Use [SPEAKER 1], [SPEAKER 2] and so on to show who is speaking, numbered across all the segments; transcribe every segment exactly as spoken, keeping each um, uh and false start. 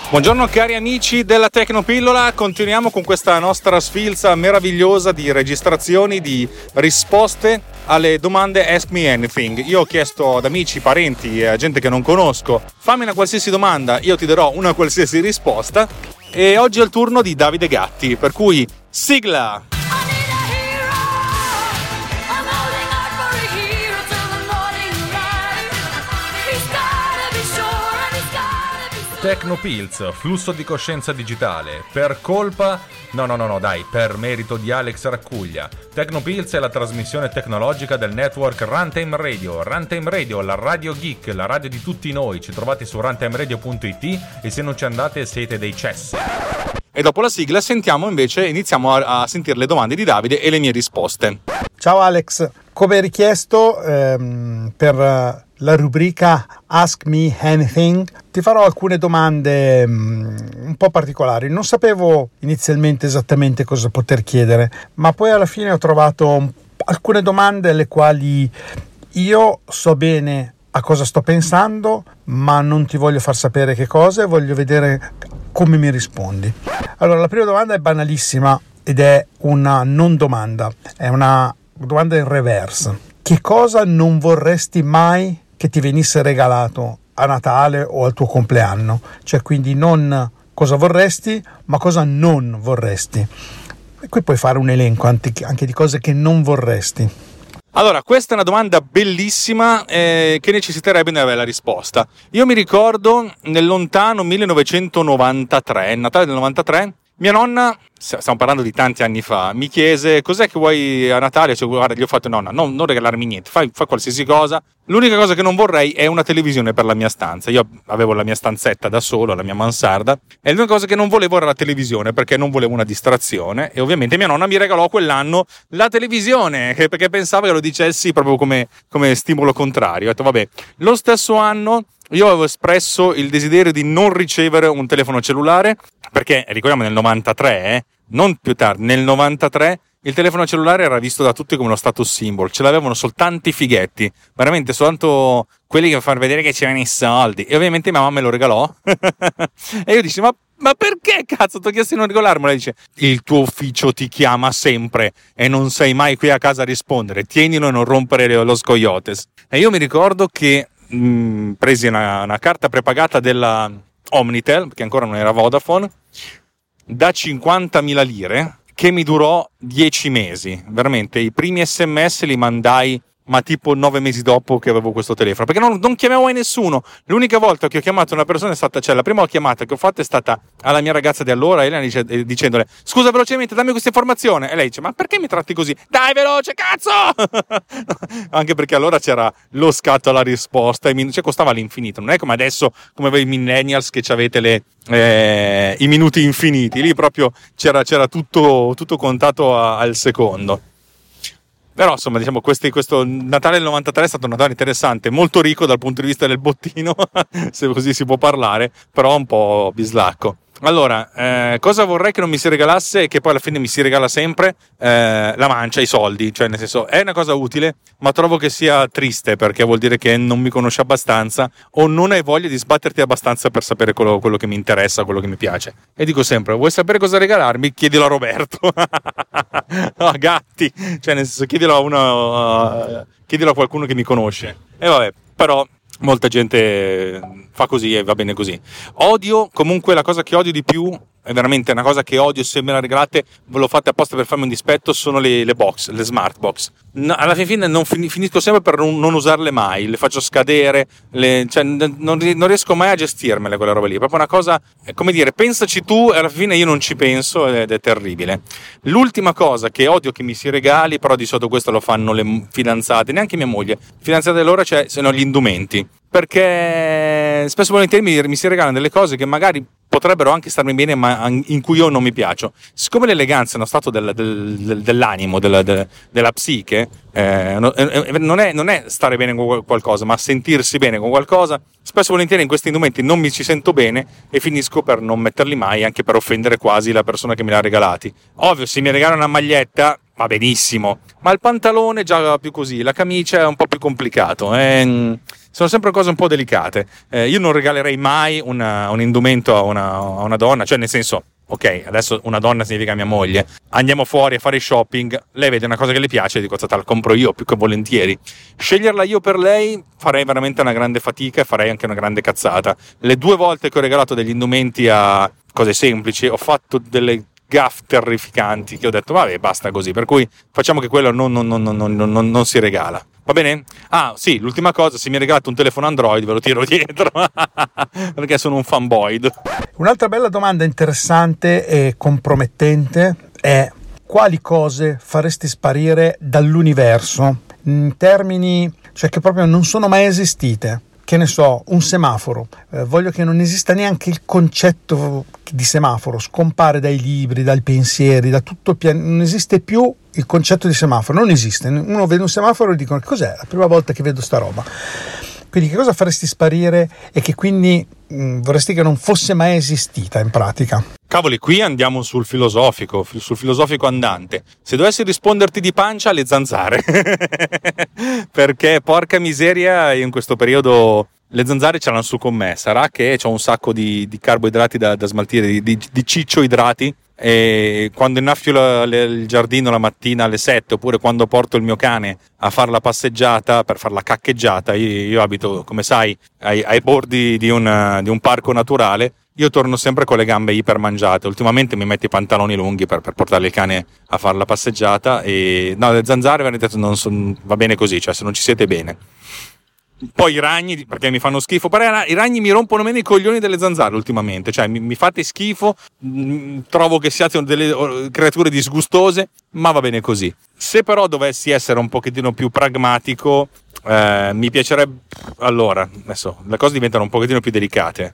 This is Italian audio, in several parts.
[SPEAKER 1] Buongiorno cari amici della Tecnopillola, continuiamo con questa nostra sfilza meravigliosa di registrazioni, di risposte alle domande Ask Me Anything. Io ho chiesto ad amici, parenti e gente che non conosco, fammi una qualsiasi domanda, io ti darò una qualsiasi risposta, e oggi è il turno di Davide Gatti, per cui sigla!
[SPEAKER 2] Tecnopills, flusso di coscienza digitale, per colpa... No, no, no, no, dai, per merito di Alex Raccuglia. Tecnopills è la trasmissione tecnologica del network Runtime Radio. Runtime Radio, la radio geek, la radio di tutti noi. Ci trovate su runtimeradio punto it e se non ci andate siete dei cessi.
[SPEAKER 1] E dopo la sigla sentiamo invece, iniziamo a, a sentire le domande di Davide e le mie risposte.
[SPEAKER 3] Ciao Alex, come richiesto ehm, per la rubrica Ask Me Anything ti farò alcune domande um, un po' particolari. Non sapevo inizialmente esattamente cosa poter chiedere, ma poi alla fine ho trovato un, alcune domande alle quali io so bene a cosa sto pensando, ma non ti voglio far sapere che cosa e voglio vedere come mi rispondi. Allora, la prima domanda è banalissima ed è una non domanda, è una domanda in reverse. Che cosa non vorresti mai che ti venisse regalato a Natale o al tuo compleanno? Cioè, quindi non cosa vorresti, ma cosa non vorresti. E qui puoi fare un elenco anche di cose che non vorresti.
[SPEAKER 1] Allora, questa è una domanda bellissima eh, che necessiterebbe una bella risposta. Io mi ricordo nel lontano millenovecentonovantatré, Natale del novantatré, mia nonna, stiamo parlando di tanti anni fa, mi chiese cos'è che vuoi a Natale. Cioè, guarda, gli ho fatto nonna, no, non regalarmi niente, fai, fai qualsiasi cosa. L'unica cosa che non vorrei è una televisione per la mia stanza. Io avevo la mia stanzetta da solo, la mia mansarda, e l'unica cosa che non volevo era la televisione, perché non volevo una distrazione. E ovviamente mia nonna mi regalò quell'anno la televisione, perché pensava che lo dicessi proprio come, come stimolo contrario. Ho detto vabbè, lo stesso anno io avevo espresso il desiderio di non ricevere un telefono cellulare, perché ricordiamo nel novantatré, eh, non più tardi, nel novantatré il telefono cellulare era visto da tutti come uno status symbol, ce l'avevano soltanto i fighetti, veramente soltanto quelli che fanno vedere che c'erano i soldi, e ovviamente mia mamma me lo regalò e io dicevo ma Ma perché cazzo ti ho chiesto di non regolarmela? Dice, il tuo ufficio ti chiama sempre e non sei mai qui a casa a rispondere, tienilo e non rompere lo scoiotes. E io mi ricordo che mh, presi una, una carta prepagata della Omnitel, che ancora non era Vodafone, da cinquantamila lire, che mi durò dieci mesi. Veramente, i primi sms li mandai ma tipo nove mesi dopo che avevo questo telefono, perché non, non chiamavo mai nessuno. L'unica volta che ho chiamato una persona è stata, cioè la prima chiamata che ho fatto è stata alla mia ragazza di allora, Elena, dice, dicendole scusa velocemente dammi questa informazione, e lei dice ma perché mi tratti così? Dai veloce cazzo! Anche perché allora c'era lo scatto alla risposta, e cioè costava all'infinito, non è come adesso, come voi millennials che avete le eh, i minuti infiniti, lì proprio c'era, c'era tutto, tutto contato a, al secondo. Però insomma, diciamo, questi, questo Natale del novantatré è stato un Natale interessante, molto ricco dal punto di vista del bottino, se così si può parlare, però un po' bislacco. Allora, eh, cosa vorrei che non mi si regalasse e che poi alla fine mi si regala sempre? Eh, la mancia, i soldi, cioè nel senso è una cosa utile, ma trovo che sia triste perché vuol dire che non mi conosci abbastanza o non hai voglia di sbatterti abbastanza per sapere quello, quello che mi interessa, quello che mi piace. E dico sempre, vuoi sapere cosa regalarmi? Chiedilo a Roberto. No, Gatti, cioè nel senso chiedilo a uno, uh, chiedilo a qualcuno che mi conosce. E vabbè, però molta gente fa così e va bene così. Odio, comunque la cosa che odio di più, è veramente una cosa che odio, se me la regalate ve lo fate apposta per farmi un dispetto, sono le, le box, le smart box. No, alla fine non fin- finisco sempre per non, non usarle mai, le faccio scadere, le, cioè, non, non riesco mai a gestirmele quella roba lì, è proprio una cosa, come dire, pensaci tu e alla fine io non ci penso ed è terribile. L'ultima cosa che odio che mi si regali, però di solito questo lo fanno le fidanzate, neanche mia moglie, fidanzate loro, cioè sono gli indumenti, perché spesso e volentieri mi, mi si regalano delle cose che magari potrebbero anche starmi bene ma in cui io non mi piaccio. Siccome l'eleganza è uno stato del, del, del, dell'animo, della, del, della psiche, eh, non, è, non è stare bene con qualcosa ma sentirsi bene con qualcosa, spesso e volentieri in questi indumenti non mi ci sento bene e finisco per non metterli mai, anche per offendere quasi la persona che me li ha regalati. Ovvio, se mi regala una maglietta va benissimo, ma il pantalone già più così, la camicia è un po' più complicato, eh? sono sempre cose un po' delicate. Eh, io non regalerei mai una, un indumento a una, a una donna, cioè nel senso, ok, adesso una donna significa mia moglie, andiamo fuori a fare shopping, lei vede una cosa che le piace e dico, la compro io più che volentieri. Sceglierla io per lei farei veramente una grande fatica e farei anche una grande cazzata. Le due volte che ho regalato degli indumenti a cose semplici ho fatto delle gaff terrificanti che ho detto vabbè basta così, per cui facciamo che quello non, non, non, non, non, non, non si regala, va bene? Ah sì, l'ultima cosa, se mi regalate un telefono Android ve lo tiro dietro perché sono un fanboy. Un'altra bella domanda interessante e compromettente è: quali cose faresti sparire dall'universo in termini, cioè che proprio non sono mai esistite? Che ne so, un semaforo, eh, voglio che non esista neanche il concetto di semaforo, scompare dai libri, dai pensieri, da tutto il pian- non esiste più il concetto di semaforo, non esiste. Uno vede un semaforo e dicono cos'è, la prima volta che vedo sta roba. Quindi che cosa faresti sparire e che quindi mh, vorresti che non fosse mai esistita in pratica? Cavoli, qui andiamo sul filosofico, sul filosofico andante. Se dovessi risponderti di pancia, le zanzare. Perché porca miseria, in questo periodo le zanzare ce l'hanno su con me. Sarà che ho un sacco di, di carboidrati da, da smaltire, di, di, di ciccioidrati, e quando innaffio la, le, il giardino la mattina alle sette, oppure quando porto il mio cane a fare la passeggiata, per fare la caccheggiata, io, io abito, come sai, ai, ai bordi di un, di un parco naturale. Io torno sempre con le gambe ipermangiate. Ultimamente mi metto i pantaloni lunghi per, per portare il cane a fare la passeggiata. E no, le zanzare veramente non son, va bene così, cioè se non ci siete bene. Poi i ragni, perché mi fanno schifo, però i ragni mi rompono meno i coglioni delle zanzare ultimamente, cioè mi, mi fate schifo, mh, trovo che siate delle creature disgustose, ma va bene così. Se però dovessi essere un pochettino più pragmatico, eh, mi piacerebbe, allora, adesso le cose diventano un pochettino più delicate,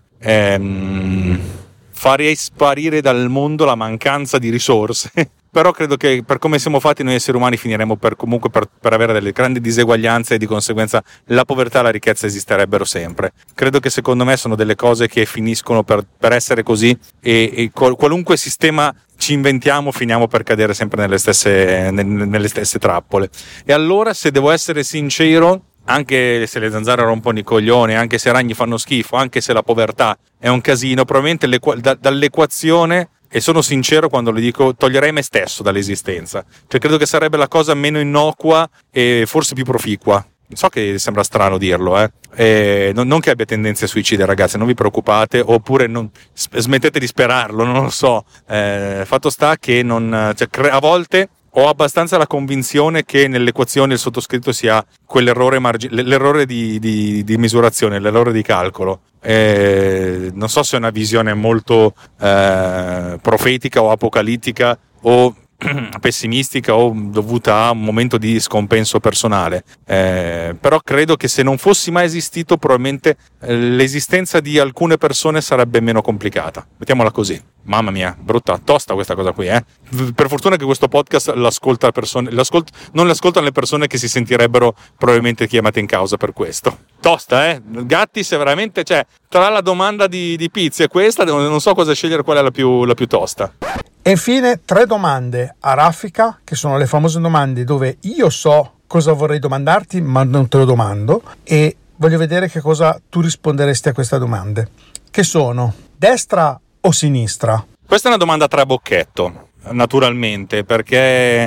[SPEAKER 1] ehm, farei sparire dal mondo la mancanza di risorse. Però credo che per come siamo fatti noi esseri umani finiremo per comunque per, per avere delle grandi diseguaglianze e di conseguenza la povertà e la ricchezza esisterebbero sempre. Credo che secondo me sono delle cose che finiscono per, per essere così e, e qualunque sistema ci inventiamo finiamo per cadere sempre nelle stesse, nelle stesse trappole. E allora, se devo essere sincero, anche se le zanzare rompono i coglioni, anche se i ragni fanno schifo, anche se la povertà è un casino, probabilmente da, dall'equazione, e sono sincero quando le dico, toglierei me stesso dall'esistenza. Cioè credo che sarebbe la cosa meno innocua e forse più proficua. So che sembra strano dirlo, eh. E non, non che abbia tendenze suicide, ragazzi, non vi preoccupate, oppure non, smettete di sperarlo, non lo so. Eh, fatto sta che non, cioè, a volte ho abbastanza la convinzione che nell'equazione il sottoscritto sia quell'errore margi- l'errore di, di, di misurazione, l'errore di calcolo. Eh, non so se è una visione molto eh, profetica o apocalittica o pessimistica o dovuta a un momento di scompenso personale, eh, però credo che se non fossi mai esistito probabilmente eh, l'esistenza di alcune persone sarebbe meno complicata, mettiamola così. Mamma mia, brutta, tosta questa cosa qui, eh. Per fortuna che questo podcast l'ascolta persone, l'ascolt- non l'ascoltano le persone che si sentirebbero probabilmente chiamate in causa per questo. Tosta, eh. Gattis è veramente, cioè, tra la domanda di, di Pizzi e questa non so cosa scegliere, qual è la più, la più tosta. E infine tre domande a raffica, che sono le famose domande dove io so cosa vorrei domandarti ma non te lo domando, e voglio vedere che cosa tu risponderesti a queste domande, che sono: destra o sinistra? Questa è una domanda a trabocchetto, naturalmente, perché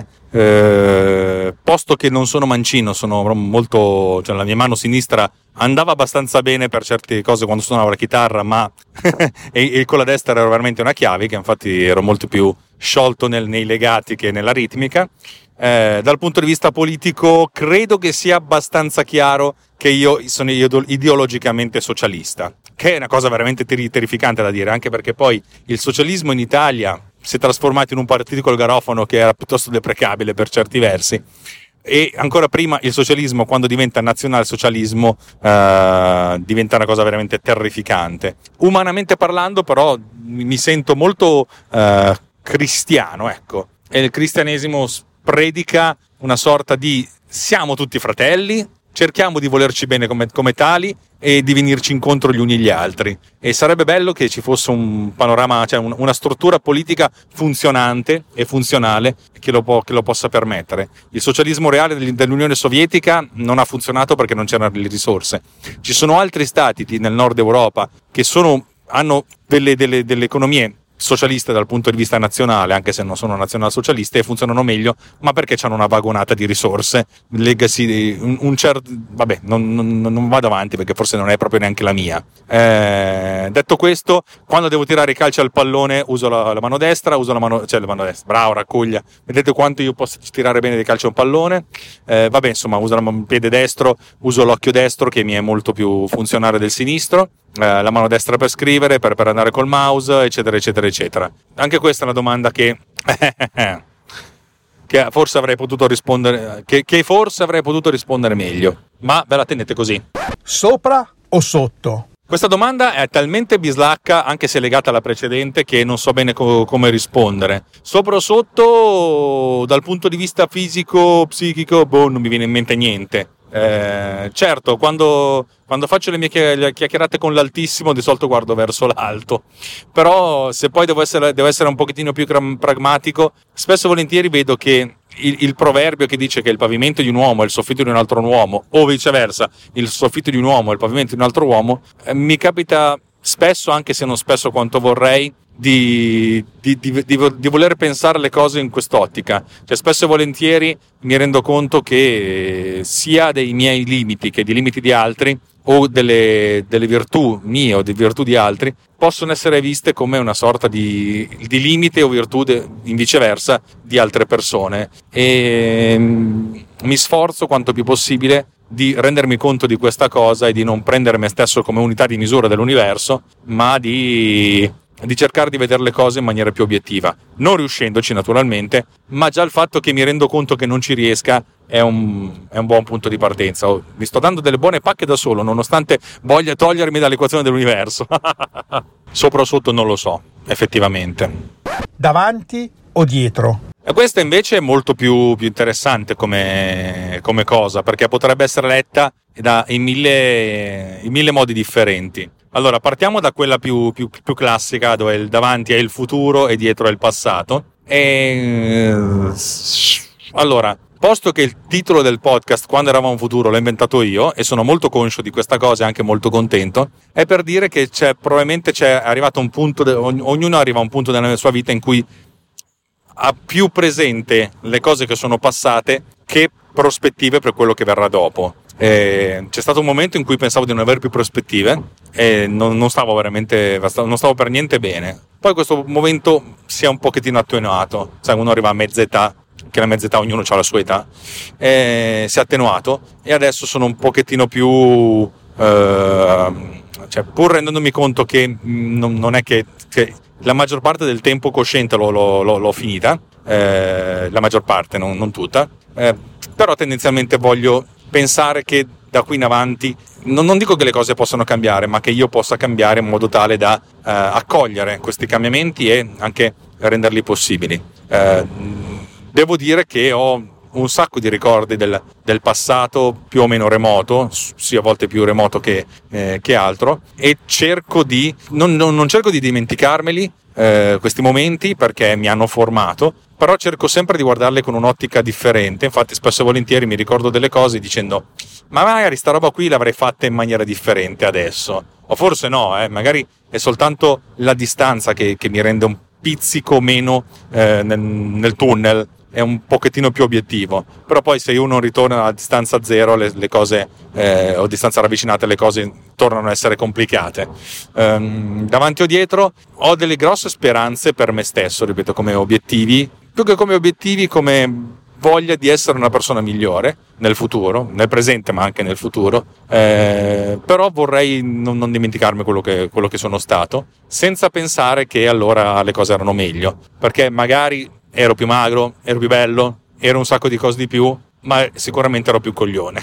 [SPEAKER 1] eh, posto che non sono mancino, sono molto, cioè la mia mano sinistra andava abbastanza bene per certe cose quando suonavo la chitarra, ma e, e con la destra ero veramente una chiave, che infatti ero molto più sciolto nel, nei legati che nella ritmica. Eh, dal punto di vista politico credo che sia abbastanza chiaro che io sono ideologicamente socialista, che è una cosa veramente ter- terrificante da dire, anche perché poi il socialismo in Italia si è trasformato in un partito col garofano che era piuttosto deprecabile per certi versi, e ancora prima il socialismo, quando diventa nazionalsocialismo, eh, diventa una cosa veramente terrificante. Umanamente parlando però mi sento molto eh, cristiano, ecco, e il cristianesimo predica una sorta di siamo tutti fratelli, cerchiamo di volerci bene come, come tali, e di venirci incontro gli uni agli altri. E sarebbe bello che ci fosse un panorama, cioè un, una struttura politica funzionante e funzionale che lo, può, che lo possa permettere. Il socialismo reale dell'Unione Sovietica non ha funzionato perché non c'erano le risorse. Ci sono altri stati nel nord Europa che sono, hanno delle, delle, delle economie socialiste dal punto di vista nazionale, anche se non sono nazionalsocialiste, e funzionano meglio, ma perché hanno una vagonata di risorse, legacy, un, un certo, vabbè, non, non, non vado avanti perché forse non è proprio neanche la mia. Eh, detto questo, quando devo tirare i calci al pallone uso la, la mano destra, uso la mano, cioè la mano destra, bravo, raccoglia, vedete quanto io posso tirare bene dei calci a un pallone. Eh, vabbè, insomma, uso il piede destro, uso l'occhio destro che mi è molto più funzionale del sinistro. Eh, la mano destra per scrivere, per, per andare col mouse, eccetera eccetera eccetera. Anche questa è una domanda che che forse avrei potuto rispondere che, che forse avrei potuto rispondere meglio, ma ve la tenete così.
[SPEAKER 3] Sopra o sotto?
[SPEAKER 1] Questa domanda è talmente bislacca, anche se legata alla precedente, che non so bene co- come rispondere. Sopra o sotto, dal punto di vista fisico, psichico, boh, non mi viene in mente niente. Eh, certo, quando, quando faccio le mie chiacchierate con l'altissimo di solito guardo verso l'alto, però se poi devo essere, devo essere un pochettino più pragmatico, spesso e volentieri vedo che il, il proverbio che dice che il pavimento di un uomo è il soffitto di un altro uomo, o viceversa, il soffitto di un uomo è il pavimento di un altro uomo, eh, mi capita spesso, anche se non spesso quanto vorrei, Di, di, di, di, di voler pensare le cose in quest'ottica. Cioè, spesso e volentieri mi rendo conto che sia dei miei limiti che dei limiti di altri, o delle, delle virtù mie o di virtù di altri, possono essere viste come una sorta di, di limite o virtù de, in viceversa di altre persone, e um, mi sforzo quanto più possibile di rendermi conto di questa cosa e di non prendere me stesso come unità di misura dell'universo, ma di di cercare di vedere le cose in maniera più obiettiva, non riuscendoci naturalmente, ma già il fatto che mi rendo conto che non ci riesca è un, è un buon punto di partenza. Oh, mi sto dando delle buone pacche da solo, nonostante voglia togliermi dall'equazione dell'universo. Sopra o sotto non lo so, effettivamente.
[SPEAKER 3] Davanti o dietro?
[SPEAKER 1] E questa invece è molto più, più interessante come, come cosa, perché potrebbe essere letta da, in, mille, in mille modi differenti. Allora, partiamo da quella più, più, più classica, dove il davanti è il futuro e dietro è il passato. E allora, posto che il titolo del podcast Quando eravamo in futuro l'ho inventato io, e sono molto conscio di questa cosa e anche molto contento, è per dire che c'è probabilmente c'è arrivato un punto, de, ognuno arriva a un punto nella sua vita in cui ha più presente le cose che sono passate che prospettive per quello che verrà dopo. Eh, c'è stato un momento in cui pensavo di non avere più prospettive e non, non stavo veramente non stavo per niente bene. Poi questo momento si è un pochettino attenuato, sai, uno arriva a mezza età, che la mezza età ognuno ha la sua età, e si è attenuato e adesso sono un pochettino più eh, cioè, pur rendendomi conto che non, non è che, che la maggior parte del tempo cosciente l'ho, l'ho, l'ho, l'ho finita, eh, la maggior parte, non, non tutta, eh, però tendenzialmente voglio pensare che da qui in avanti non, non dico che le cose possano cambiare, ma che io possa cambiare in modo tale da eh, accogliere questi cambiamenti e anche renderli possibili. Eh, devo dire che ho un sacco di ricordi del, del passato più o meno remoto, sia a volte più remoto che, eh, che altro, e cerco di non, non, non cerco di dimenticarmeli eh, questi momenti, perché mi hanno formato, però cerco sempre di guardarle con un'ottica differente. Infatti spesso e volentieri mi ricordo delle cose dicendo ma magari sta roba qui l'avrei fatta in maniera differente adesso, o forse no, eh, magari è soltanto la distanza che, che mi rende un pizzico meno eh, nel, nel tunnel, è un pochettino più obiettivo. Però poi se uno ritorna a distanza zero le, le cose eh, o distanza ravvicinate le cose tornano a essere complicate. Um, davanti o dietro ho delle grosse speranze per me stesso, ripeto, come obiettivi, più che come obiettivi, come voglia di essere una persona migliore nel futuro, nel presente ma anche nel futuro, eh, però vorrei non, non dimenticarmi quello che, quello che sono stato, senza pensare che allora le cose erano meglio, perché magari ero più magro, ero più bello, ero un sacco di cose di più, ma sicuramente ero più coglione.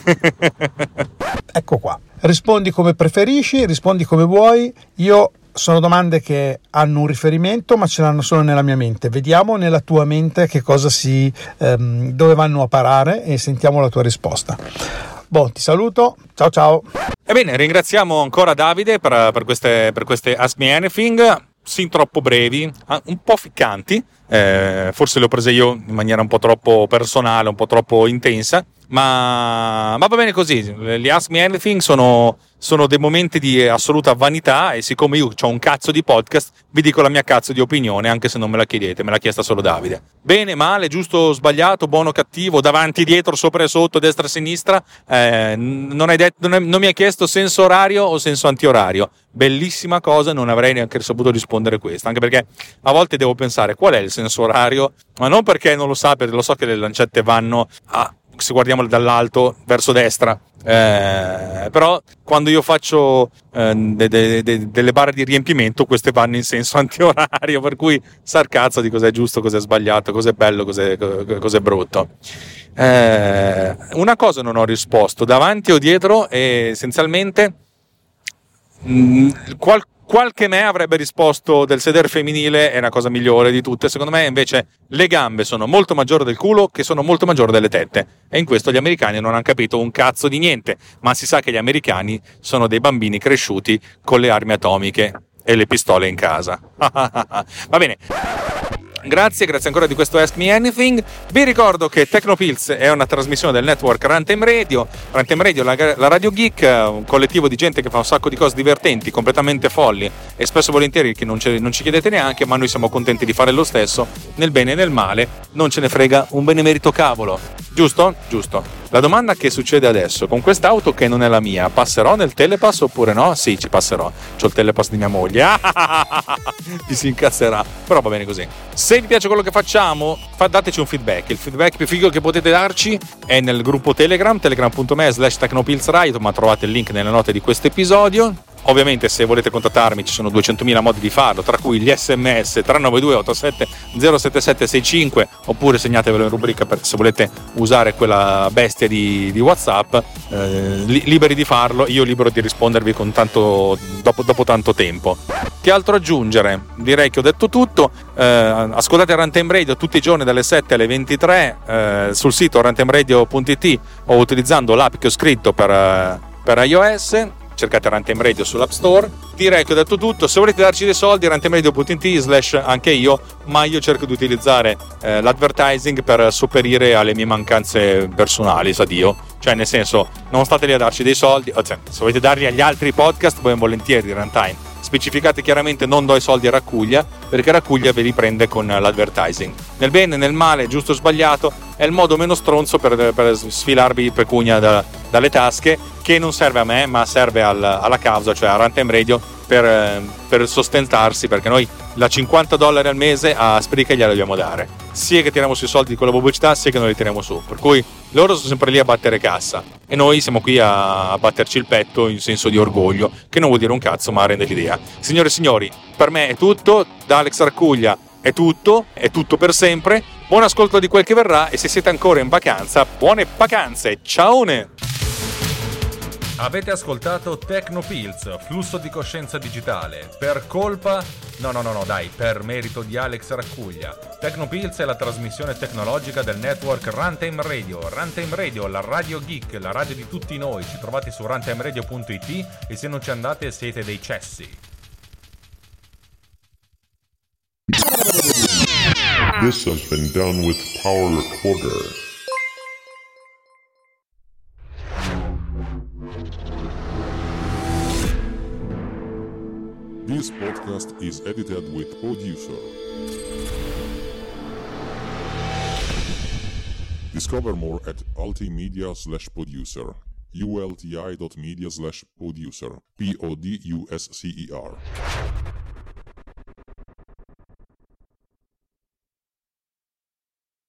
[SPEAKER 3] Ecco qua, rispondi come preferisci, rispondi come vuoi. Io sono domande che hanno un riferimento, ma ce l'hanno solo nella mia mente. Vediamo nella tua mente che cosa si, ehm, dove vanno a parare, e sentiamo la tua risposta. Boh, ti saluto, ciao ciao.
[SPEAKER 1] Ebbene, ringraziamo ancora Davide per, per, queste, per queste Ask Me Anything, sin troppo brevi, un po' ficcanti, eh, forse le ho prese io in maniera un po' troppo personale, un po' troppo intensa, ma, ma va bene così. Gli Ask Me Anything sono, sono dei momenti di assoluta vanità, e siccome io ho un cazzo di podcast, vi dico la mia cazzo di opinione, anche se non me la chiedete, me l'ha chiesta solo Davide. Bene, male, giusto, sbagliato, buono, cattivo, davanti, dietro, sopra e sotto, destra e sinistra, eh, non, hai detto, non, è, non mi hai chiesto senso orario o senso antiorario. Bellissima cosa, non avrei neanche saputo rispondere questo, anche perché a volte devo pensare qual è il senso orario, ma non perché non lo sa, perché lo so che le lancette vanno a, se guardiamo dall'alto, verso destra, eh, però quando io faccio eh, de, de, de, delle barre di riempimento, queste vanno in senso antiorario, per cui sarcazzo di cos'è giusto, cos'è sbagliato, cos'è bello, cos'è, cos'è brutto. Eh, una cosa non ho risposto, davanti o dietro, e essenzialmente Qual, qualche me avrebbe risposto del sedere femminile è una cosa migliore di tutte. Secondo me invece le gambe sono molto maggiori del culo, che sono molto maggiori delle tette, e in questo gli americani non hanno capito un cazzo di niente, ma si sa che gli americani sono dei bambini cresciuti con le armi atomiche e le pistole in casa. Va bene, grazie, grazie ancora di questo Ask Me Anything. Vi ricordo che Tecnopills è una trasmissione del network Runtime Radio. Runtime Radio, la, la Radio Geek, un collettivo di gente che fa un sacco di cose divertenti, completamente folli, e spesso e volentieri che non, ce, non ci chiedete neanche, ma noi siamo contenti di fare lo stesso, nel bene e nel male. Non ce ne frega un benemerito cavolo. Giusto? Giusto. La domanda che succede adesso, con quest'auto che non è la mia, passerò nel telepass oppure no? Sì, ci passerò. C'ho il telepass di mia moglie. Ti si incazzerà, però va bene così. Se vi piace quello che facciamo, fa, dateci un feedback. Il feedback più figo che potete darci è nel gruppo Telegram, telegram punto me slash technopillsright, ma trovate il link nelle note di questo episodio. Ovviamente se volete contattarmi ci sono duecentomila modi di farlo, tra cui gli sms tre nove due otto sette zero sette sette sei cinque, oppure segnatevelo in rubrica per se volete usare quella bestia di, di WhatsApp, eh, li, liberi di farlo, io libero di rispondervi con tanto, dopo, dopo tanto tempo. Che altro aggiungere? Direi che ho detto tutto. Eh, ascoltate Runtime Radio tutti i giorni dalle sette alle ventitré eh, sul sito runtime radio punto it o utilizzando l'app che ho scritto per, per iOS. Cercate Runtime Radio sull'App Store. Direi che ho detto tutto. Se volete darci dei soldi, runtime radio punto it slash anche io, ma io cerco di utilizzare eh, l'advertising per sopperire alle mie mancanze personali, sa Dio. Cioè, nel senso, non state lì a darci dei soldi, cioè, se volete darli agli altri podcast, ben volentieri di Runtime. Specificate chiaramente non do i soldi a Raccuglia, perché Raccuglia ve li prende con l'advertising. Nel bene, nel male, giusto o sbagliato, è il modo meno stronzo per, per sfilarvi pecunia da, dalle tasche, che non serve a me, ma serve al, alla causa, cioè a Runtime Radio, per, per sostentarsi, perché noi la cinquanta dollari al mese a Spreaker gliela dobbiamo dare, sia che tiriamo sui soldi con la pubblicità, sia che non li tiriamo su, per cui loro sono sempre lì a battere cassa e noi siamo qui a, a batterci il petto in senso di orgoglio, che non vuol dire un cazzo, ma rende l'idea. Signore e signori, per me è tutto, da Alex Raccuglia è tutto, è tutto per sempre. Buon ascolto di quel che verrà, e se siete ancora in vacanza, buone vacanze, ciaone!
[SPEAKER 2] Avete ascoltato Tecnopills, flusso di coscienza digitale, per colpa... No, no, no, no, dai, per merito di Alex Raccuglia. Tecnopills è la trasmissione tecnologica del network Runtime Radio. Runtime Radio, la radio geek, la radio di tutti noi. Ci trovate su runtime radio punto it e se non ci andate siete dei cessi.
[SPEAKER 4] This has been done with Power Recorder. This podcast is edited with Producer. Discover more at ultimedia slash producer. ulti dot media slash producer. P O D U S C E R.